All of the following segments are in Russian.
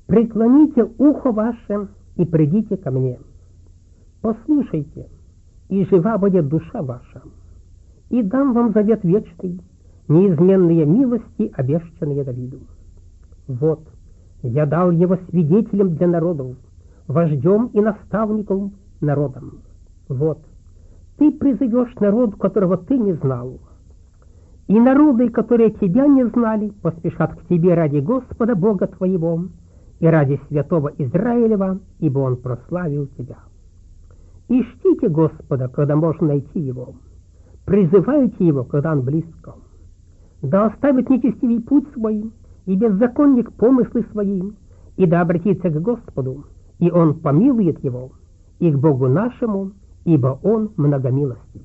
Преклоните ухо ваше и придите ко мне. Послушайте, и жива будет душа ваша, и дам вам завет вечный, неизменные милости, обещанные Давиду. Вот, я дал его свидетелем для народов, вождем и наставником народам. Вот, ты призовешь народ, которого ты не знал, и народы, которые тебя не знали, поспешат к тебе ради Господа Бога твоего и ради святого Израилева, ибо Он прославил тебя. Ищите Господа, когда можно найти Его, призывайте Его, когда Он близко. Да оставит нечестивый путь свой, и беззаконник помыслы свои, и да обратится к Господу, и Он помилует его, и к Богу нашему, ибо Он многомилостив.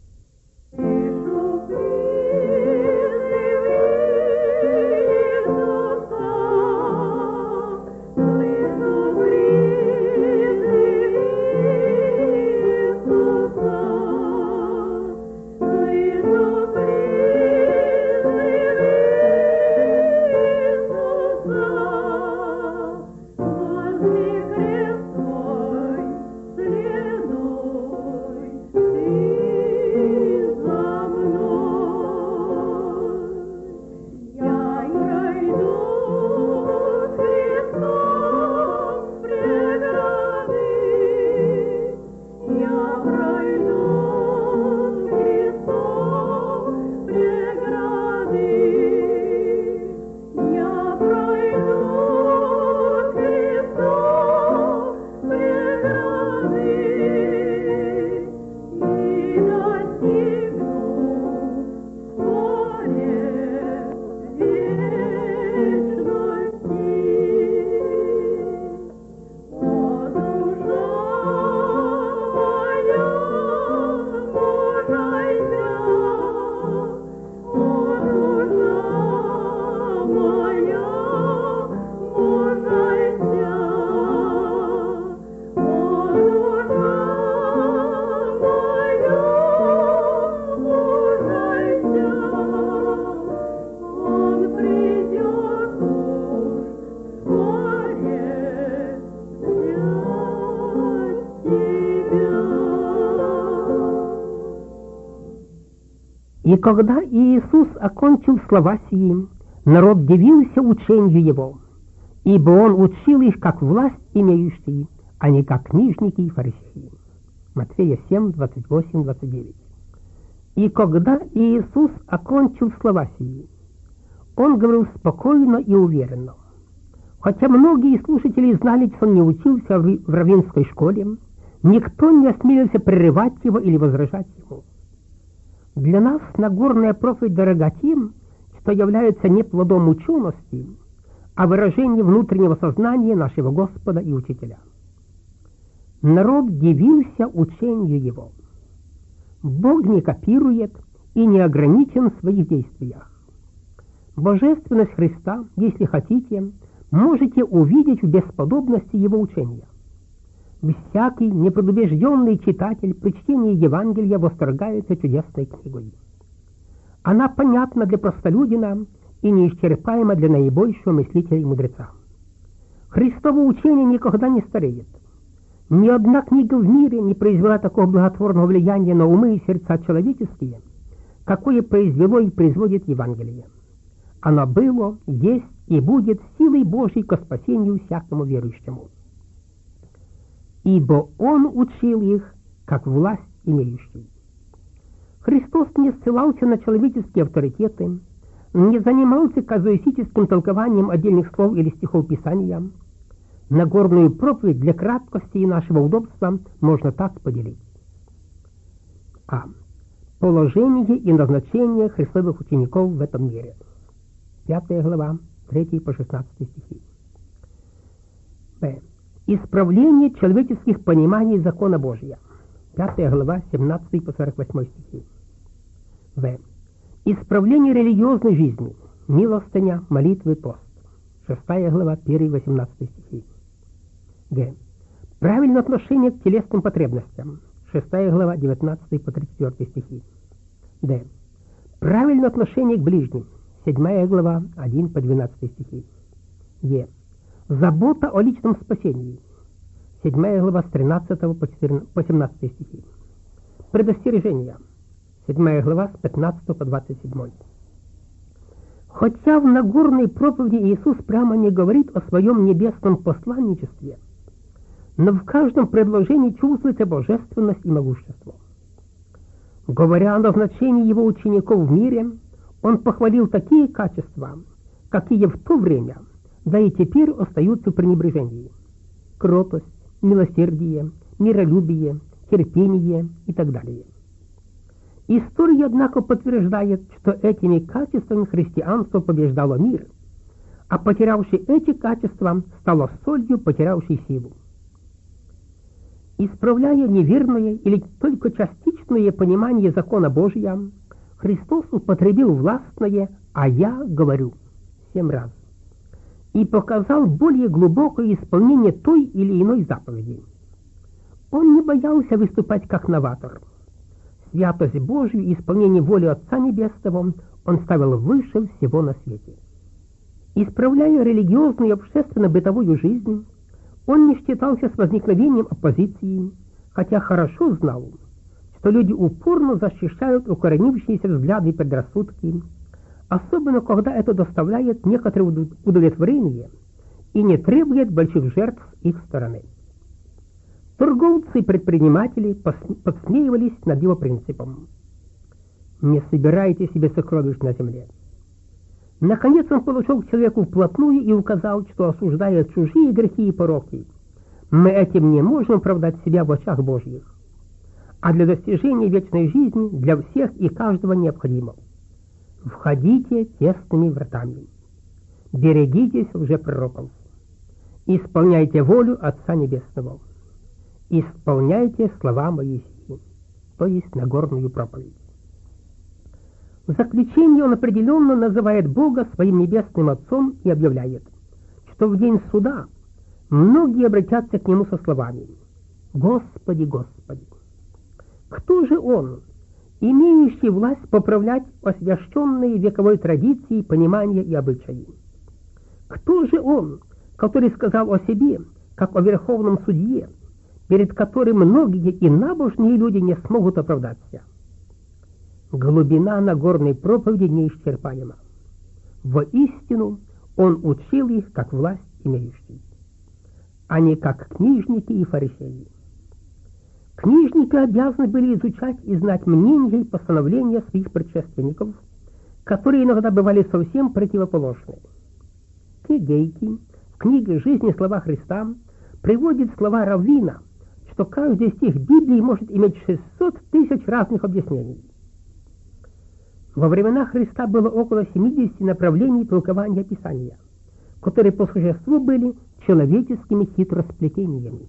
И когда Иисус окончил слова сии, народ дивился учению Его, ибо Он учил их как власть имеющий, а не как книжники и фарисеи. Матфея 7, 28, 29. И когда Иисус окончил слова сии, Он говорил спокойно и уверенно. Хотя многие слушатели знали, что Он не учился в раввинской школе, никто не осмелился прерывать Его или возражать Ему. Для нас Нагорная проповедь дорога тем, что является не плодом учености, а выражением внутреннего сознания нашего Господа и Учителя. Народ дивился учению Его. Бог не копирует и не ограничен в своих действиях. Божественность Христа, если хотите, можете увидеть в бесподобности Его учения. Всякий непредубежденный читатель при чтении Евангелия восторгается чудесной книгой. Она понятна для простолюдина и неисчерпаема для наибольшего мыслителя и мудреца. Христово учение никогда не стареет. Ни одна книга в мире не произвела такого благотворного влияния на умы и сердца человеческие, какое произвело и производит Евангелие. Оно было, есть и будет силой Божьей ко спасению всякому верующему. Ибо Он учил их, как власть имеющий. Христос не ссылался на человеческие авторитеты, не занимался казуистическим толкованием отдельных слов или стихов Писания. Нагорную проповедь для краткости и нашего удобства можно так поделить. А. Положение и назначение Христовых учеников в этом мире. 5 глава, 3 по 16 стихи. Б. Исправление человеческих пониманий закона Божия. 5 глава, 17 по 48 стихи. В. Исправление религиозной жизни. Милостыня, молитвы, пост. 6 глава, 1-18 стихи. Г. Правильное отношение к телесным потребностям. 6 глава, 19 по 34 стихи. Д. Правильное отношение к ближним. 7 глава, 1 по 12 стихи. Е. Забота о личном спасении. 7 глава с 13 по 17 стихи. Предостережение. 7 глава с 15 по 27. Хотя в Нагорной проповеди Иисус прямо не говорит о своем небесном посланничестве, но в каждом предложении чувствуется божественность и могущество. Говоря о назначении его учеников в мире, он похвалил такие качества, какие в то время, да и теперь остаются в пренебрежении: кротость, милосердие, миролюбие, терпение и так далее. История, однако, подтверждает, что этими качествами христианство побеждало мир, а потерявший эти качества стало солью, потерявшей силу. Исправляя неверное или только частичное понимание закона Божия, Христос употребил властное «а я говорю» 7 раз и показал более глубокое исполнение той или иной заповеди. Он не боялся выступать как новатор. Святость Божью и исполнение воли Отца Небесного он ставил выше всего на свете. Исправляя религиозную и общественно-бытовую жизнь, он не считался с возникновением оппозиции, хотя хорошо знал, что люди упорно защищают укоренившиеся взгляды и предрассудки, особенно когда это доставляет некоторое удовлетворение и не требует больших жертв с их стороны. Торговцы и предприниматели подсмеивались над его принципом: «Не собирайте себе сокровищ на земле». Наконец он подошел к человеку вплотную и указал, что, осуждая чужие грехи и пороки, мы этим не можем оправдать себя в очах Божьих, а для достижения вечной жизни для всех и каждого необходимо: входите тесными вратами, берегитесь лжепророков, исполняйте волю Отца Небесного, исполняйте слова Моисея, то есть Нагорную проповедь. В заключение он определенно называет Бога своим небесным Отцом и объявляет, что в день суда многие обратятся к Нему со словами: «Господи, Господи!» Кто же Он, имеющий власть поправлять освященные вековой традиции, понимания и обычаи? Кто же Он, который сказал о себе, как о верховном судье, перед которым многие и набожные люди не смогут оправдаться? Глубина Нагорной проповеди неисчерпаема. Воистину, он учил их как власть имеющий, а не как книжники и фарисеи. Книжники обязаны были изучать и знать мнения и постановления своих предшественников, которые иногда бывали совсем противоположны. Кегейки в книге «Жизнь и слова Христа» приводит слова раввина, что каждый стих Библии может иметь 600 тысяч разных объяснений. Во времена Христа было около 70 направлений толкования Писания, которые по существу были человеческими хитросплетениями.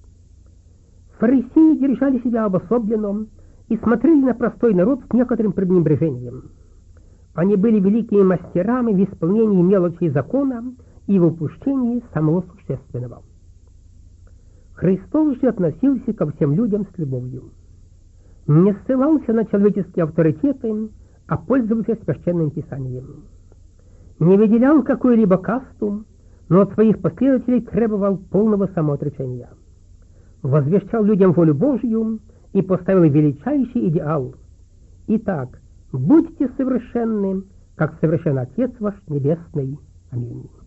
Фарисеи держали себя обособленно и смотрели на простой народ с некоторым пренебрежением. Они были великими мастерами в исполнении мелочей закона и в упущении самого существенного. Христос же относился ко всем людям с любовью. Не ссылался на человеческие авторитеты, а пользовался священным писанием. Не выделял какую-либо касту, но от своих последователей требовал полного самоотречения. Возвещал людям волю Божью и поставил величайший идеал: «Итак, будьте совершенны, как совершен Отец ваш Небесный». Аминь.